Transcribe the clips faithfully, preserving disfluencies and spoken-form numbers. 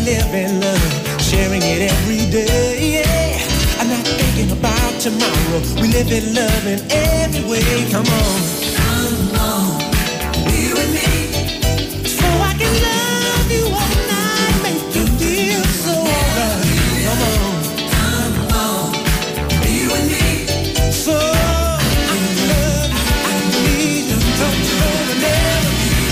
live in love, sharing it every day. Yeah. I'm not thinking about tomorrow. We live in love in every way. Come on, come on, be with me, so I can love you all night, make you feel so right. Come on, come on, be with me, so I can love you, I can need you, don't you know the never.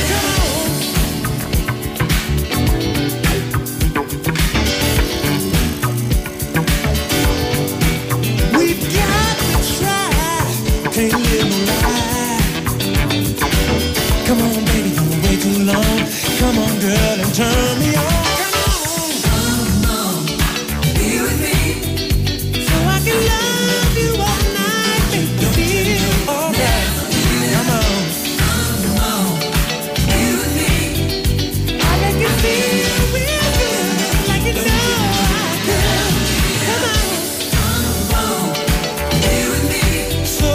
Can't live no lie. Come on, baby, you've been way too long. Come on, girl, and turn me on. Come on, come on, be with me, so I can love you all night, make you feel alright. Come on, come on, be with me. I make you feel real good, like you know I can. Come on, come on, be with me, so.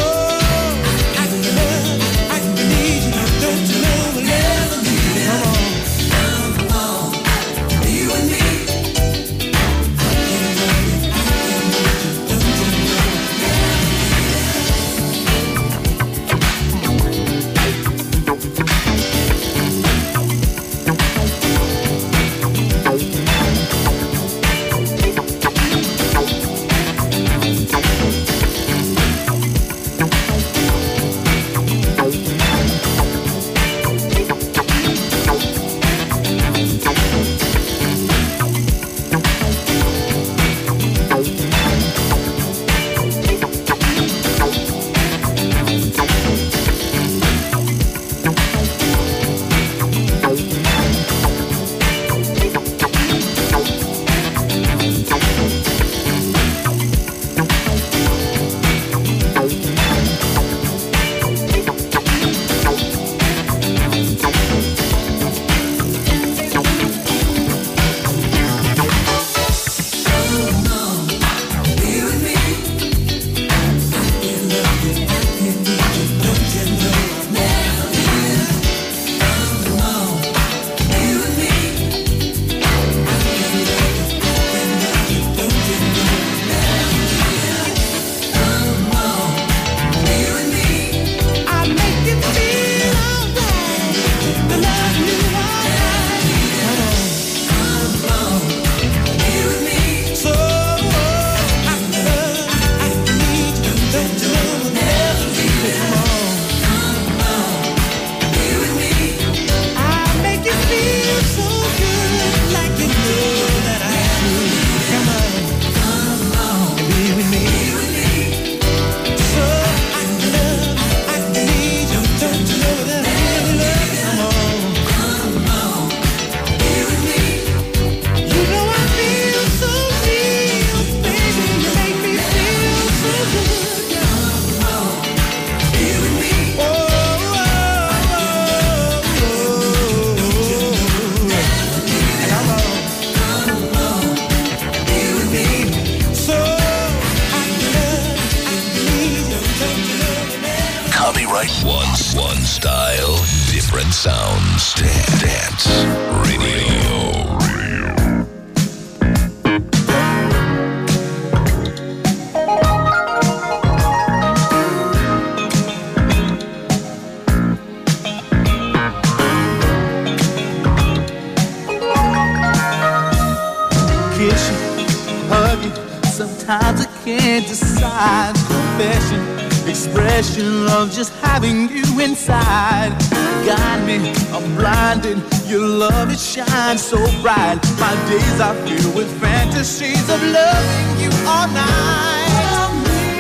Of just having you inside. Guide me, I'm blinded. Your love, it shines so bright. My days are filled with fantasies of loving you all night.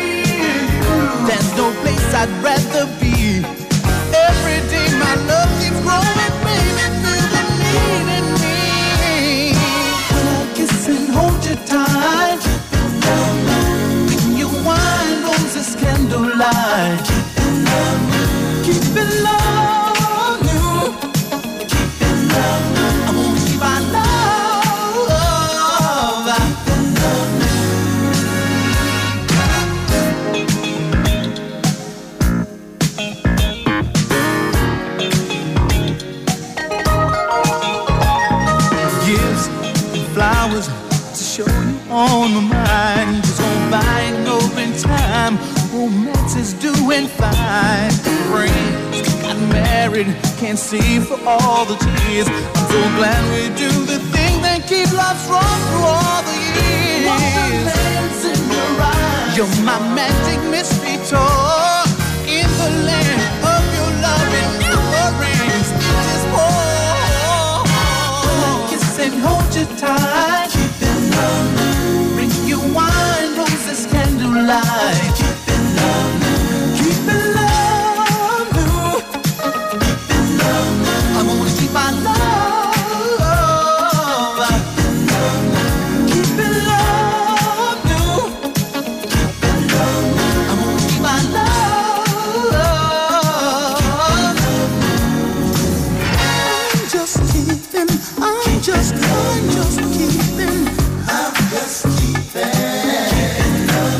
There's no place I'd rather be. Every day my love keeps growing, baby, feel the need in me. When I kiss and hold you tight, when your wine rolls this candlelight, keep it love you, keep it love you. I wanna keep our love, keep it love you. on my mind. Just go by and over in time. Romance is doing fine. Friends got married, can't see for all the tears. I'm so glad we do the thing that keep love strong through all the years. Wonderland's in your eyes. You're my magic mystery tour. In the land of your love and never ends. It is more. Kiss and hold you tight. Keep it love. Bring you wine, roses, candlelight. Keep it love. Keep it love. Keep it love. I wanna keep my love. Keep it love. Keep it love. I wanna keep my love. I'm just keeping. I'm just. I'm just keeping. I'm just keeping.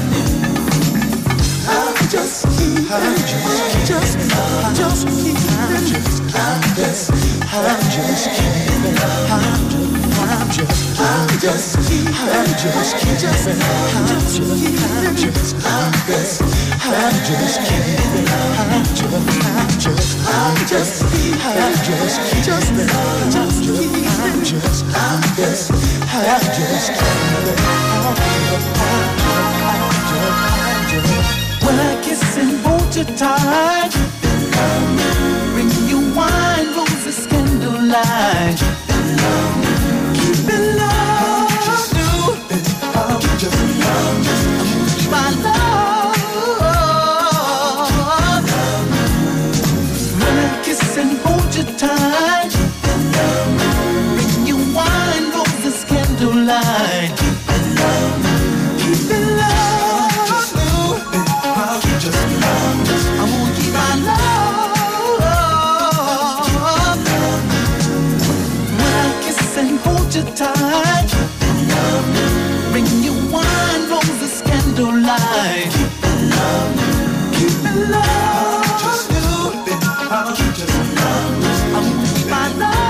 I'm just keeping. I'm just. I'm just keeping. I'm just. I'm just. I'm just keeping. I'm just. I'm just keeping. I'm just keeping. I'm just keeping. I'm just. I'm just. I'm just keeping. I'm just. I'm just. I'm just keeping. I'm just. Just. I'm just keeping. I'm just. I'm just. I'm just keeping. When I kiss and hold you tight, bring you wine, roses, candlelight. Keep it love, just my love. When I kiss and hold you tight, bring you wine, roses, candlelight. Keep it love. I'm gonna keep my love. When I kiss and hold you tight, bring you wine, roses, candlelight. Keep it love. Just do it. I'm gonna keep my love.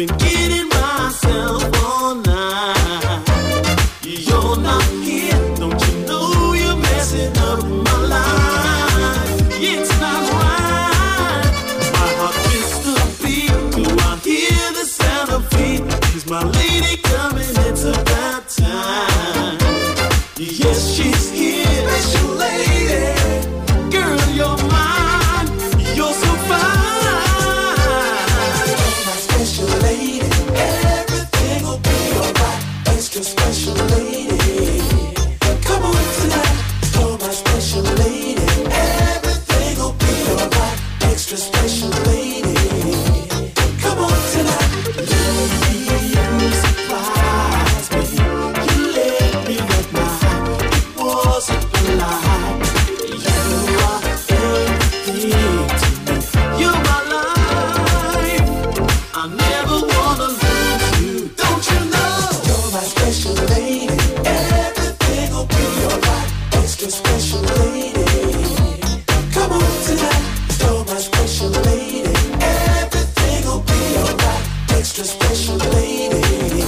been getting myself all night. You're not here, don't you know you're messing up my life? It's not right. My heart missed a beat. Do I hear the sound of feet? Is my lady coming? It's about time. Yes, she's here, special lady. Girl, you're mine. You're so fine. You're my special lady. Everything will be alright. Extra special lady. Come on tonight. You're my special lady. Everything will be alright. Extra special lady. Come on tonight. You surprise me. You let me wrap my heart. It wasn't a lie. You are everything to me. You're my life. I never wanna lose you. Don't you know? You're my special lady. Everything will be alright. Extra special lady. Come on tonight. You're my special lady. Everything will be alright. Extra special lady.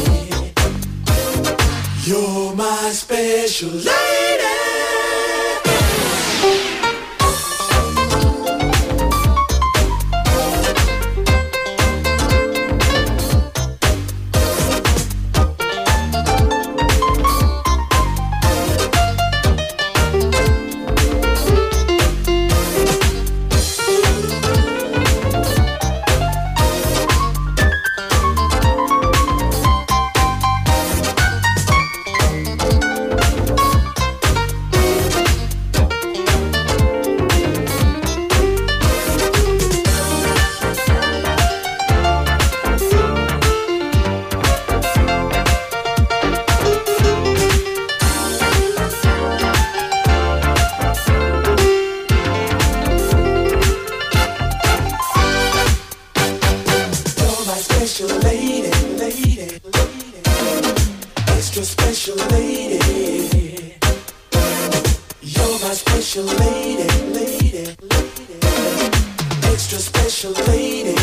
You're my special lady. You're my special lady, lady, lady. Extra special lady. You're my special lady, lady, lady. Extra special lady.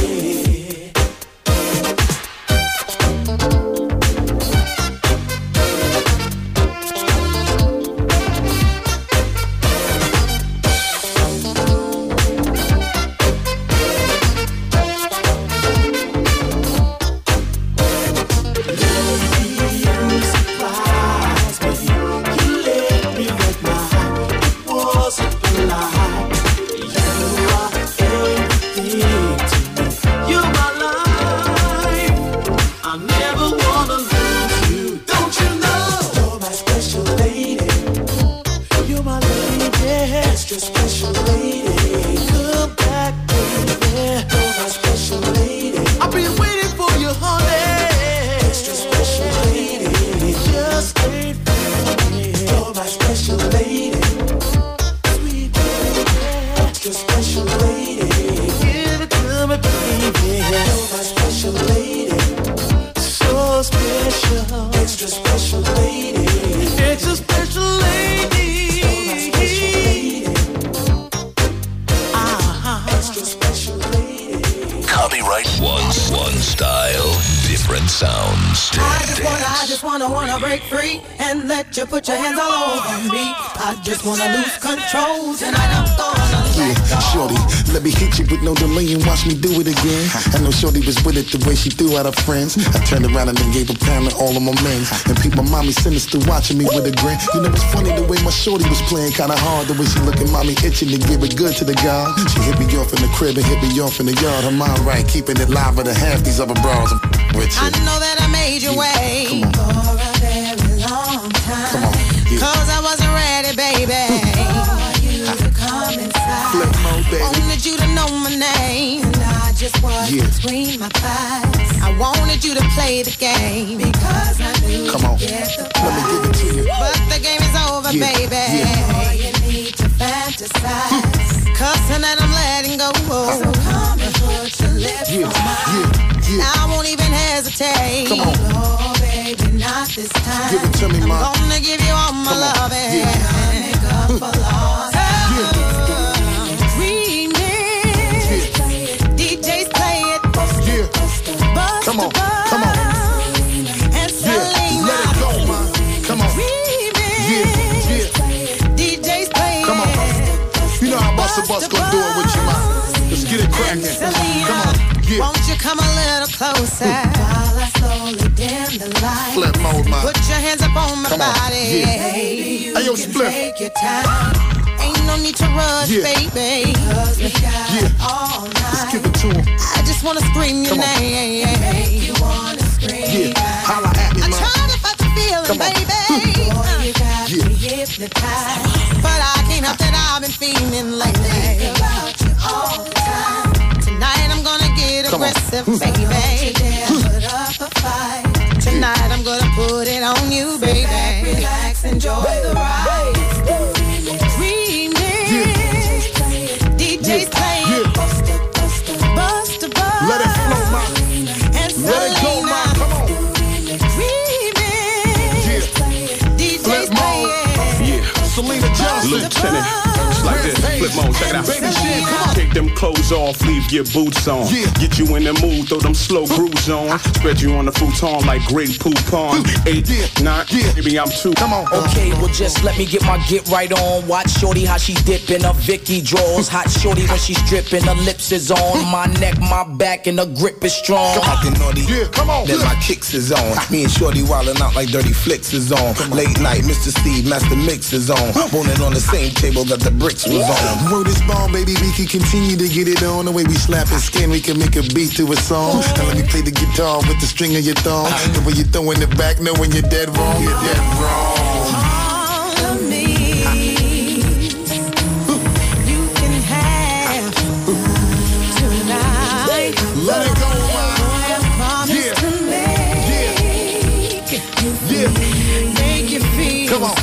You surprise me. You let me wrap my heart. It wasn't a lie. You are everything to me. You're my life. I never wanna lose you. Don't you know? You're my special lady. You're my lady. Extra special lady. Come back, baby. You're my special lady. I've been waiting for you, honey. Extra special lady. Just wait for me. You're my special lady. Sweet baby. Extra special lady. Give it to me, baby. You're my special lady. So special. Extra special lady. Extra special lady. You're my special lady. Ah, extra special lady. Copyright one one style, different sounds. I just wanna, I just wanna, wanna break free and let you put your hands all over me. I just wanna lose control tonight. I'm gonna let Yeah, go. shorty, let me hit you with no delay and watch me do it again. I know shorty was with it the way she threw out her friends. I turned around and then gave a pound to all of my men. And peep my mommy sinister watching me with a grin. You know it's funny the way my shorty was playing kinda hard. The way she looking mommy itching to give it good to the God. She hit me off in the crib and hit me off in the yard. Her mind right, keeping it live with a half these other bras. I'm with you. I know that I made you wait Come for a very long time. Come on, yeah. Cause I wasn't ready, baby. For you to come inside. Flip mode, baby. Wanted you to know my name. And I just was Yeah. between my thighs. I wanted you to play the game. Because I knew Come on, you'd get the let me give it to you. But the game is over, Yeah, baby. yeah. All you need to fantasize. Cause tonight I'm letting go. So come and put your lips Yeah, on mine. yeah, yeah. I won't even hesitate. Come on. Oh, baby, not this time. Give it to me, ma. I'm gonna give you all my Come on. loving. Yeah. Make up for lost Yeah. remix. D Js play it. Yeah. Bust Come on. the back in. Selena, Come on, yeah. won't you come a little closer while I slowly dim the light? Flip mode, man. Put your hands up on my Come on, body. yeah. Baby, you Hey, yo, can Split. take your time. Ain't no need to rush, Yeah. baby. Cause we got Yeah. all night. Let's give it to him. I just wanna scream your Come on. name. Make you wanna scream. Yeah, holla at me, I'm man. trying to fight the feeling, Come on. baby. Boy, you got Yeah. me hypnotized. But I can't help that I've been feeling lately. I think about you all the time. Tonight I'm gonna get Come on. aggressive, baby. Put up a fight. Tonight I'm gonna put it on you, baby. Back, relax, enjoy the ride. Remix. Yeah. D J's playing. Yeah. Busta, Busta, Busta, Busta. Let it flow, man. And Let it go, Selena. man. Come on. Remix. Yeah. D J's Flip mode. playing. Yeah, Selena Johnson. Lieutenant. It's like this. Flip mode, check it out. Baby shit, come on. Take them clothes off, leave your boots on. Yeah. Get you in the mood, throw them slow grooves on. Spread you on the futon like great poupon. Eight, Yeah. nine, Yeah. maybe I'm two. Come on. Okay, well just let me get my get right on. Watch shorty how she dipping her Vicky draws. Hot shorty when she stripping, her lips is on. My neck, my back, and her grip is strong. Talking naughty, Yeah, come on. then my kicks is on. Me and Shorty wildin' out like Dirty Flicks is on. Late night, Mister Steve, Master Mix is on. Boning on the same table that the bricks was on. Word is born, baby, we can continue to get it on. The way we slap his skin, we can make a beat to a song. Now let me play the guitar with the string of your thumb. The way you throwing it back, knowing you're dead wrong, you're dead wrong. All of me, you can have tonight. Let it go, man. Boy, I promise Yeah. to make Yeah, make you feel Come on. so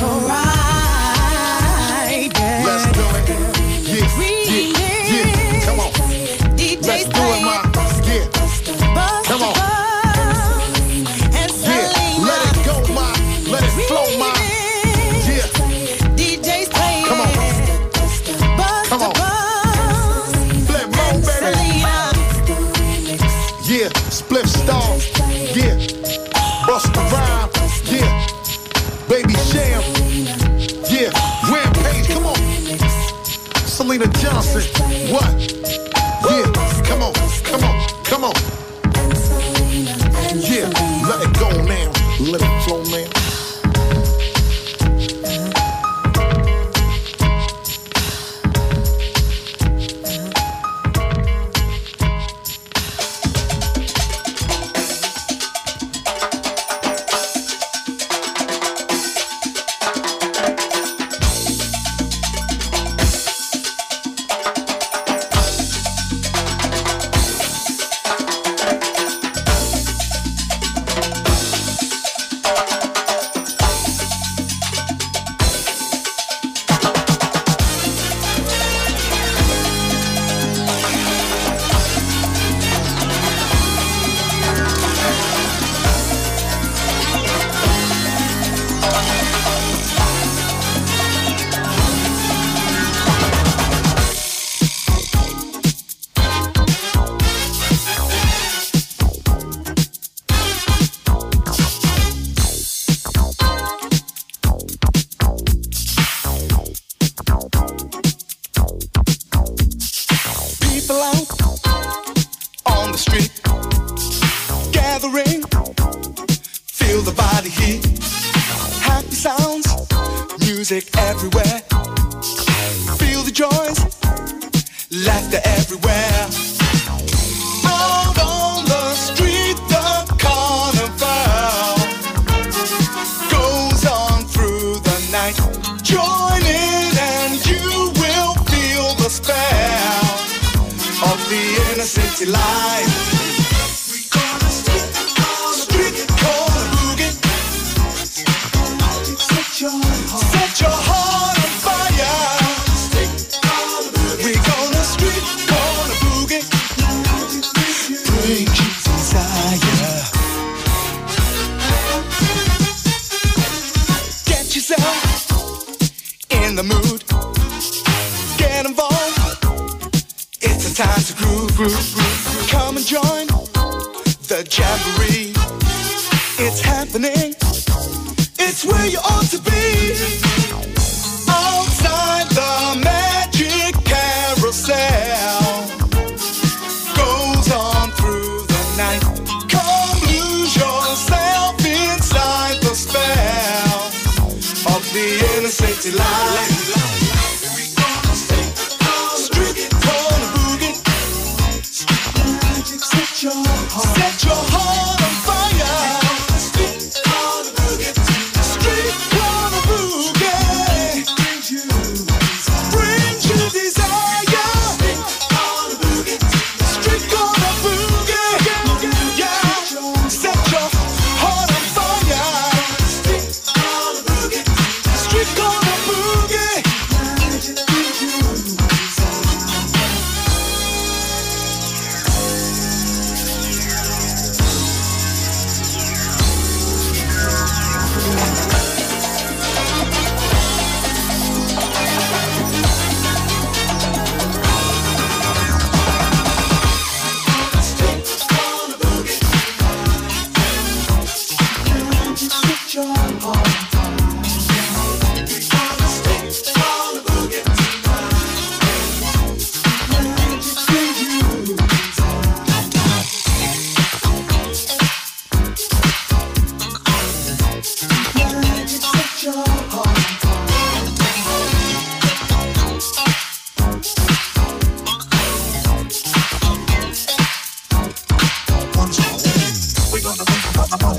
right. Yeah. let's do it. Yeah, yeah, yeah. Come on. D J's Let's do it, playing. man. Yeah, Busta, Come on. Busta, and yeah. Selena. Let it go, man. Let it flow, man. Yeah, D J's playing. Come on. Busta, Come on. Busta, flip mode, baby. Selena. Yeah, split stars. Yeah, bust the rhyme. Yeah, baby sham. Yeah, rampage. Come on, Selena Johnson. What? Yeah, come on, come on, come on. Yeah, let it go now. Let it flow now. People out on the street, gathering, feel the body heat. Happy sounds, music everywhere. Feel the joys, laughter everywhere. Out on the street, the carnival goes on through the night. Join in and you will feel the spell of the inner city life. We gonna street corner, street corner boogie. Set your heart, set your heart on fire. We gonna street corner boogie. Bring you desire. Get yourself in the mood. Get involved. It's a time to groove, groove, groove. Come and join the jamboree. It's happening. It's where you ought to be. Outside the magic carousel.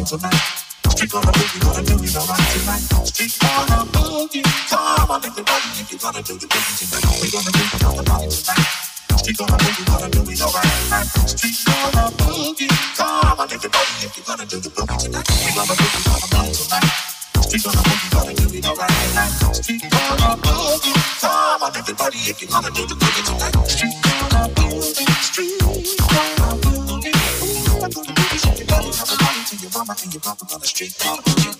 tonight. Street on the boogie, gonna do it alright tonight. Street on the boogie, come on everybody, if you're gonna do the boogie tonight, we're gonna do it on the body tonight. Street on the boogie, gonna do it alright tonight. Street on the boogie, come on everybody, if you're gonna do the boogie tonight, we're gonna do it on the body tonight. Street on the boogie, gonna do it alright tonight. Street on the boogie, come on everybody, if you're gonna do the boogie tonight. Street on the boogie, street on the boogie. I do the boogie, so you gotta have a body to your mama and your papa on the street on the boogie.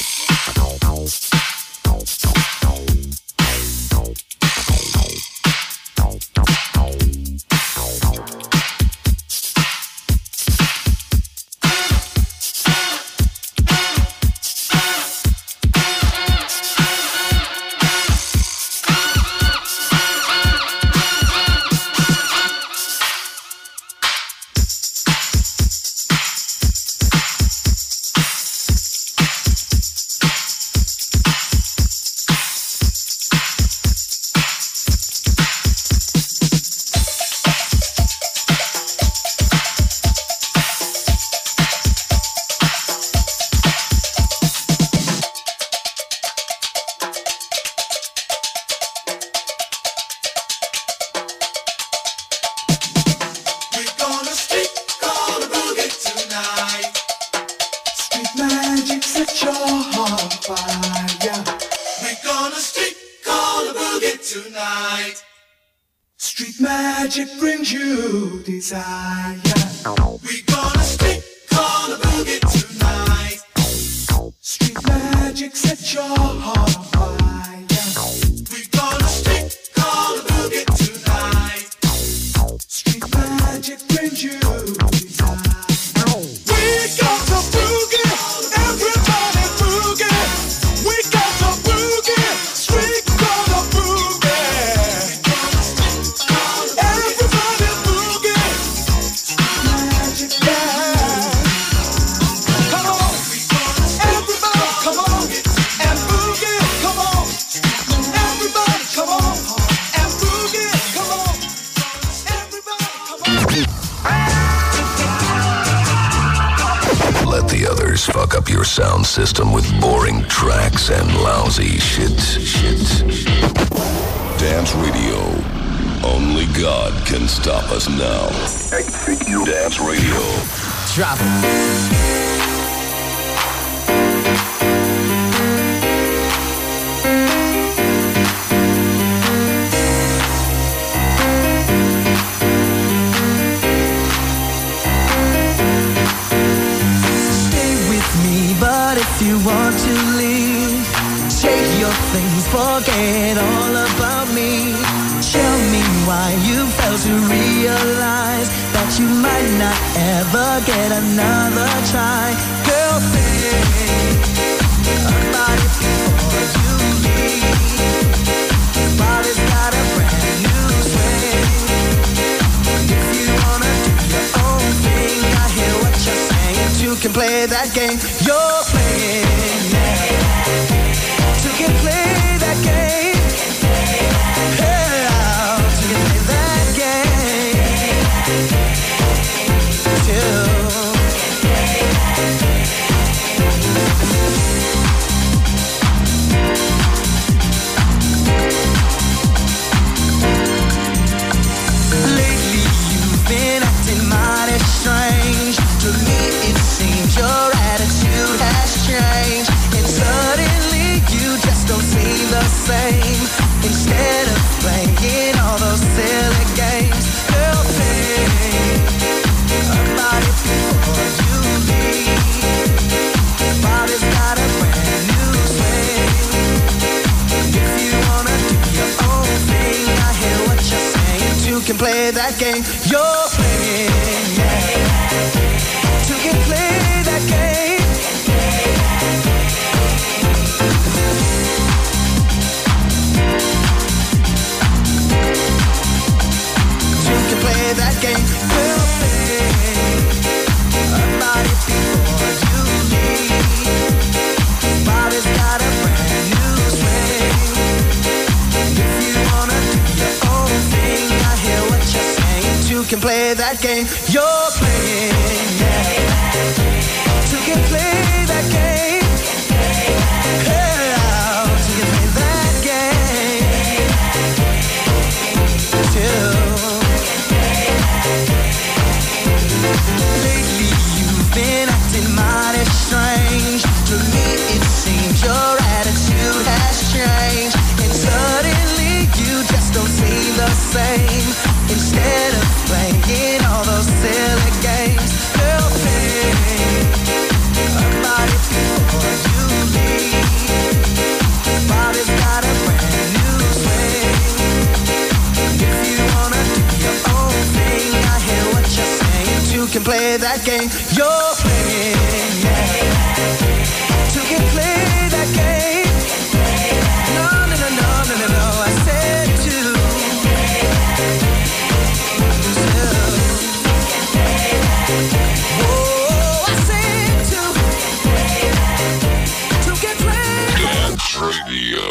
System with boring tracks and lousy shit. Shit. Dance Radio. Only God can stop us now. Dance Radio. Drop it. If you want to leave, take your things, forget all about me. Tell me why you failed to realize that you might not ever get another try. Girl, think about it before you leave. Your body's got a brand new swing. If you wanna do your own thing, I hear what you're saying. You can play that game you're playing. You can play that game. Yeah, you can play that game too. Lately you've been acting mighty strange. To me it seems your attitude has changed, and suddenly you just don't seem the same. Instead of playing all those silly games, girl, think about it before you leave. Body's got a brand new swing. If you wanna do your own thing, I hear what you're saying. You can play that game you're playing. Yeah. You can play that game. You can play that game. We'll think about it before you leave. Body's got a brand new swing. If you wanna do your own thing, I hear what you're saying. You can play that game you're playing. Yeah. You can play that game. Girl, you can play that game too. Lately you've been acting mighty strange. To me it seems your attitude has changed, and suddenly you just don't seem the same. Instead of playing all those silly games, girl, think about it before you leave. Bobby's got a brand new swing. If you wanna do your own thing, I hear what you're saying. You can play that game you're playing, yeah. You can play that game. No, no, no, no, no, no, no. I said to. Oh, I said to. You can play. Dance Radio.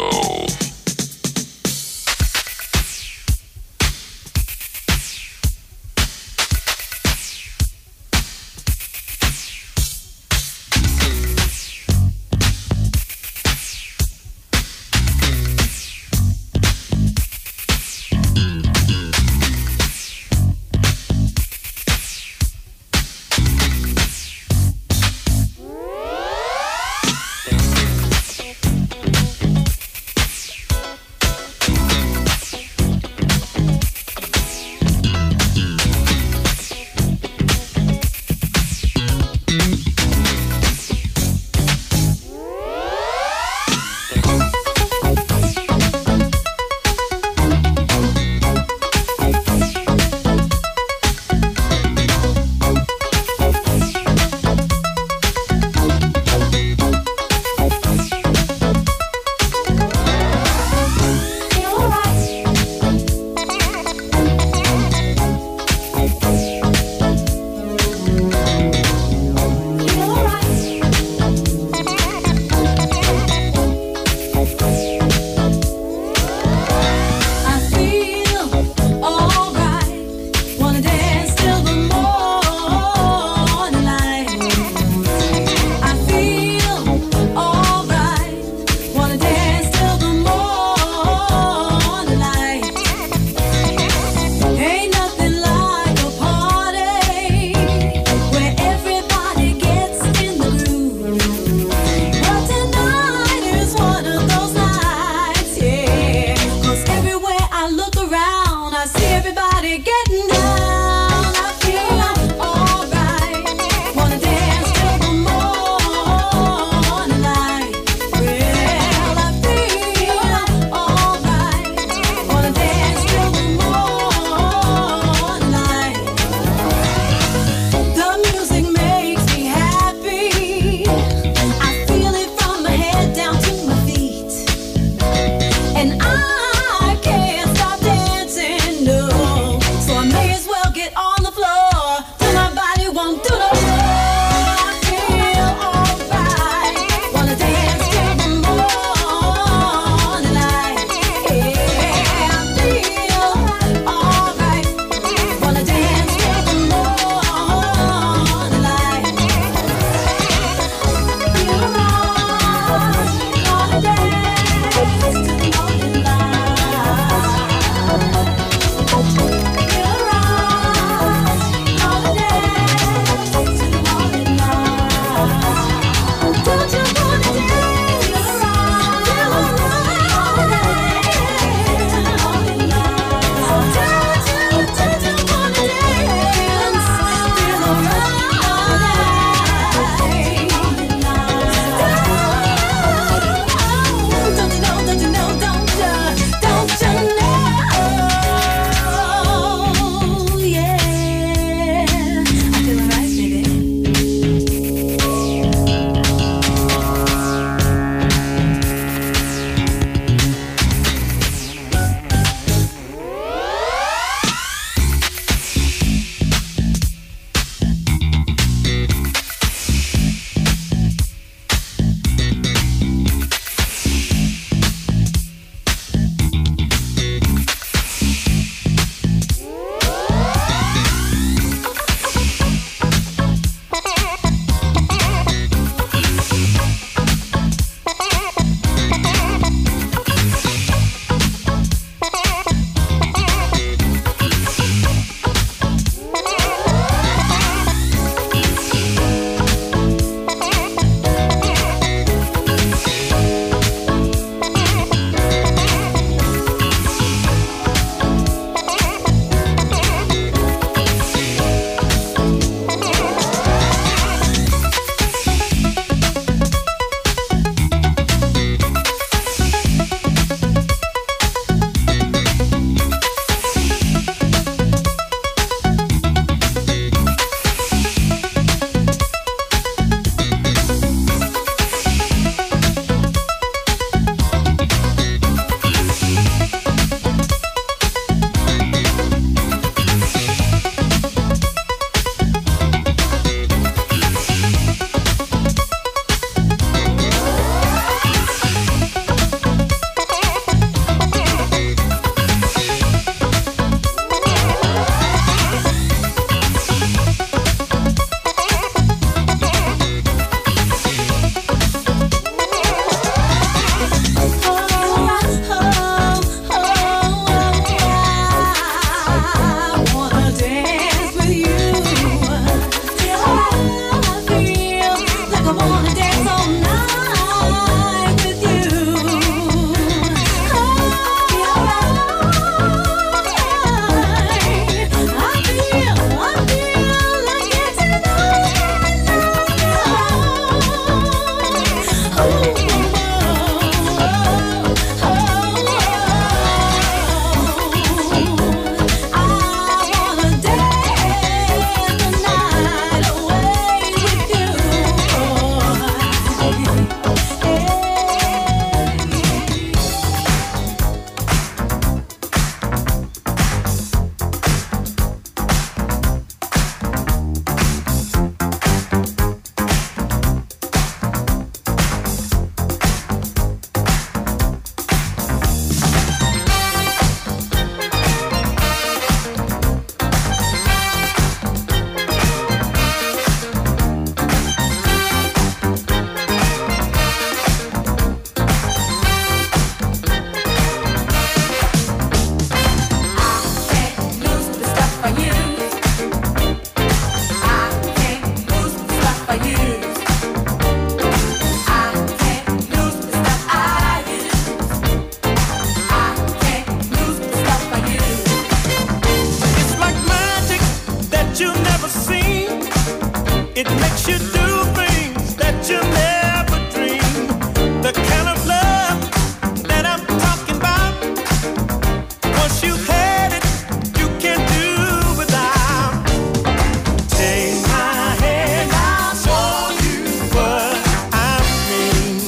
never seen. It makes you do things that you never dreamed. The kind of love that I'm talking about. Once you've had it, you can't do without. Take my hand, I'll show you what I mean.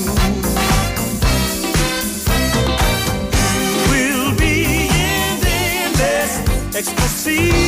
You will be in endless ecstasy.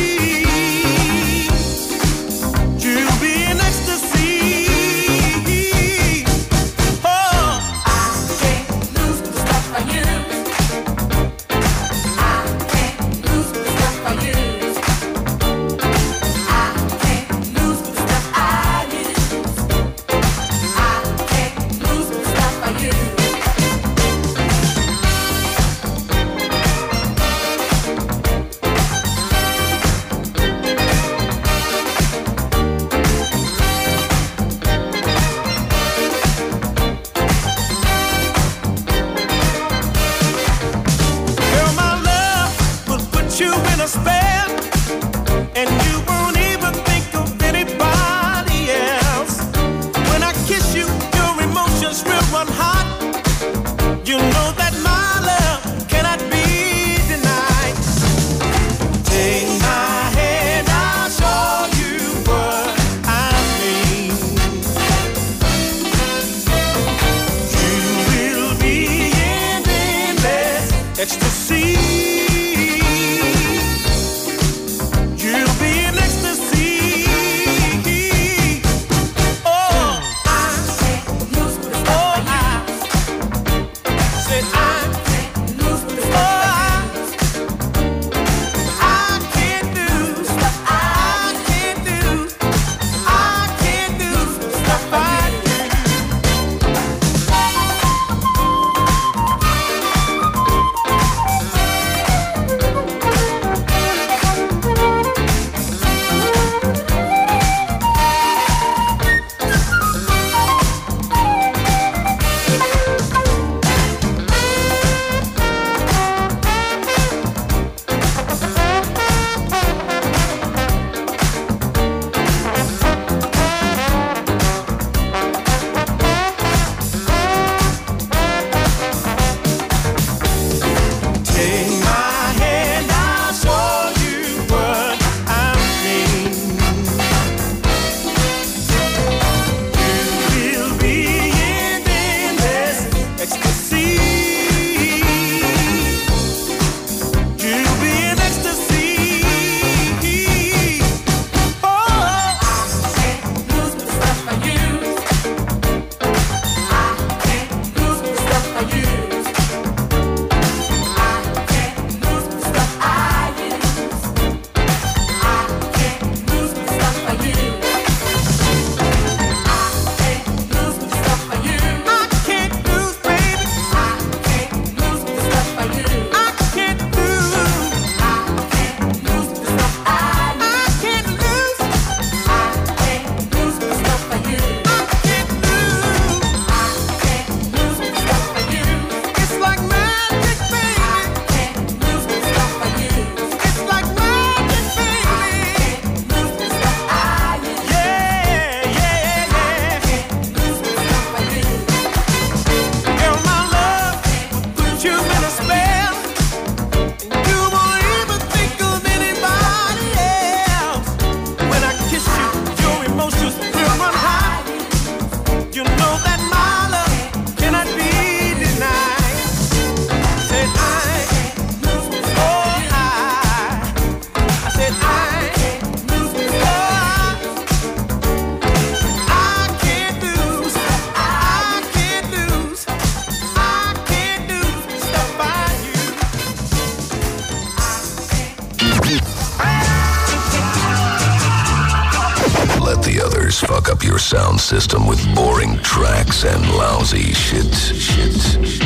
Fuck up your sound system with boring tracks and lousy shit. Shit.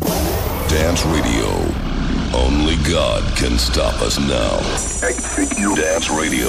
Dance Radio. Only God can stop us now. Dance Radio.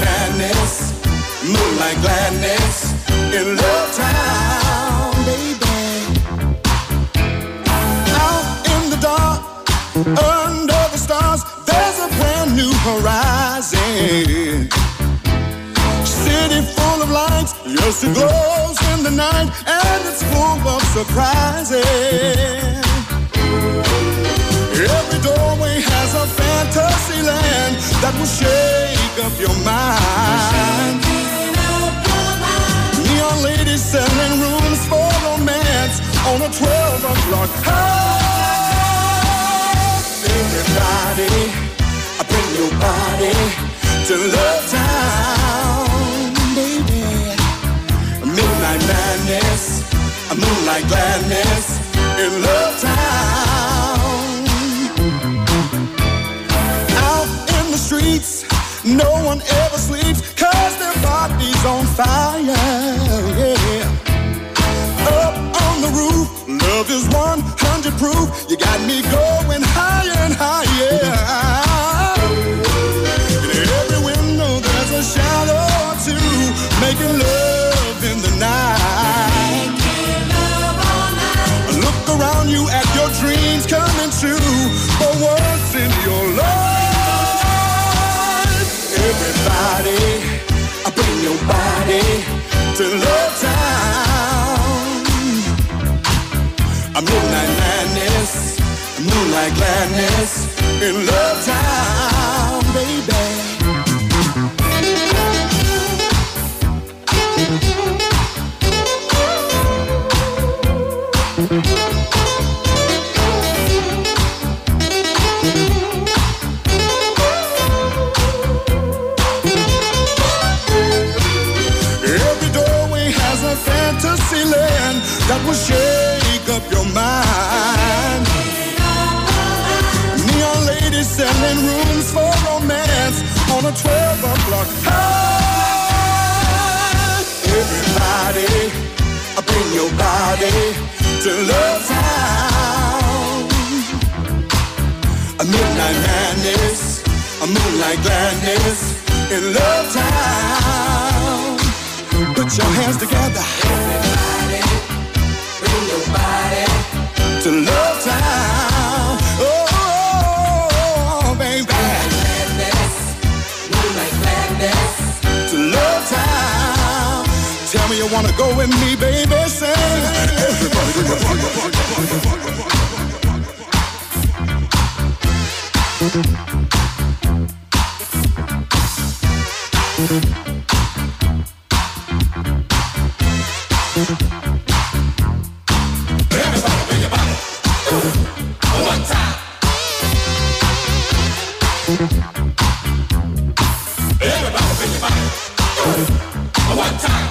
madness, moonlight gladness, in Love Town, baby. Out in the dark, under the stars, there's a brand new horizon. City full of lights, yes it glows in the night, and it's full of surprises. Every doorway has a fantasy land that will shake up your mind. Neon ladies selling rooms for romance on a twelve o'clock high. Everybody, bring your body to Love Town, baby. Midnight madness, moonlight gladness, in Love Town. Out in the streets, no one ever sleeps, cause their body's on fire, yeah. Up on the roof, love is one hundred proof. You got me going higher and higher. In every window there's a shadow or two, making love in the night. Look around you at your dreams coming true, for once in your life. Everybody, bring your body to Love Town. A midnight madness, moonlight gladness, in Love Town, baby. Every doorway has a fantasy land that will shake up your mind. Neon ladies selling rooms for romance on a twelve o'clock high. Everybody, bring your body to Love Town. A midnight madness, a moonlight gladness, in Love Town. Put your hands together. Everybody, bring your body to Love Town. Oh, baby. Gladness, moonlight gladness, to Love Town. Tell me you wanna go with me, baby. Sing. Everybody, bring your body. Everybody bring your body. One time. Everybody bring your body. One time.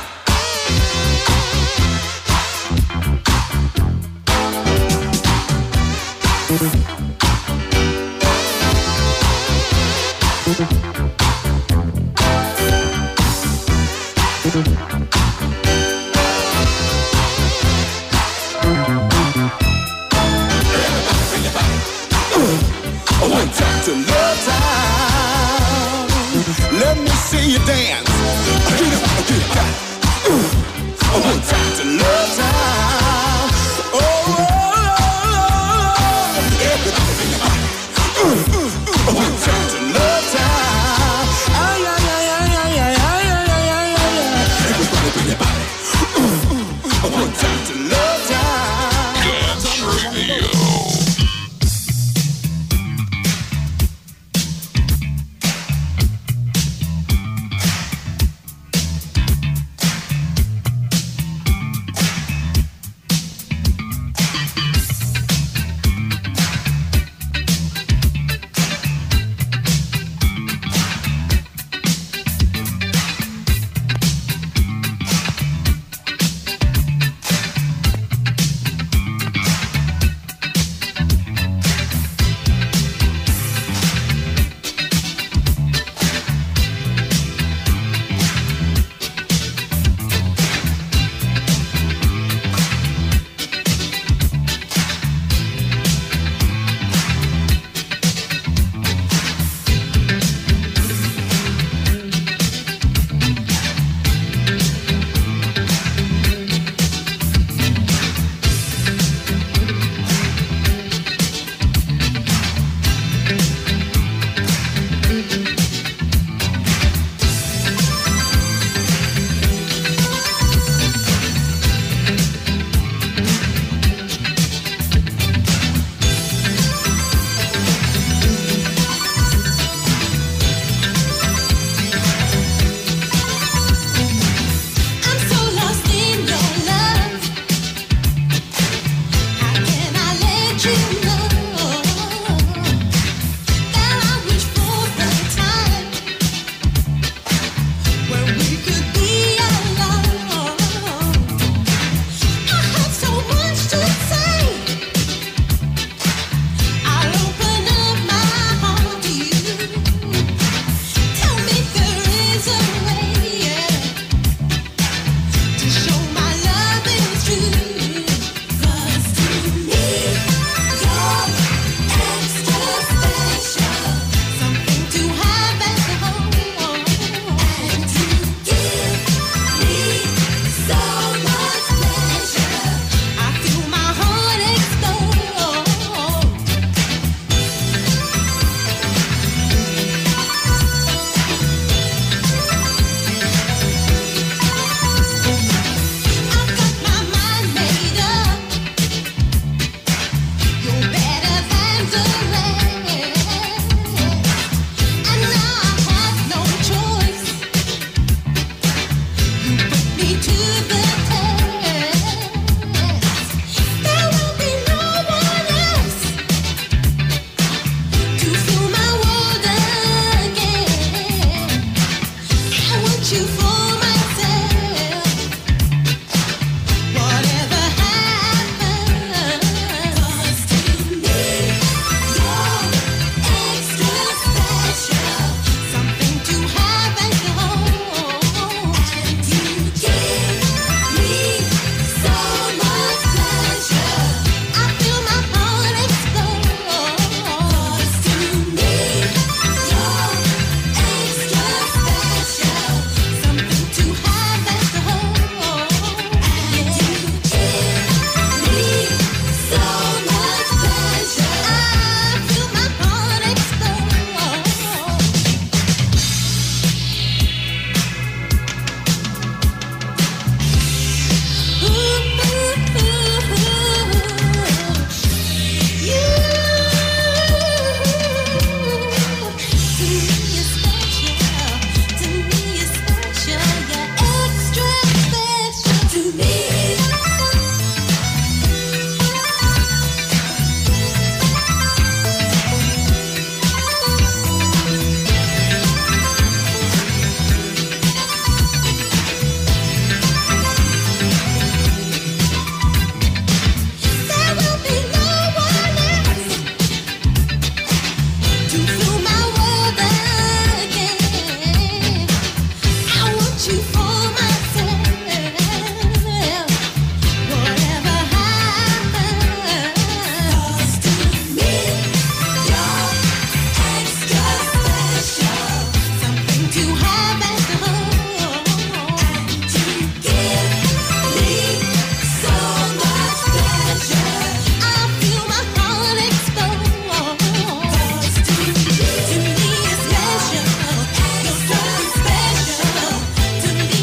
To me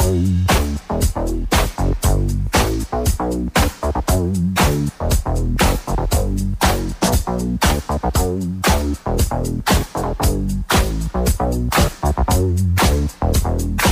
Thank you.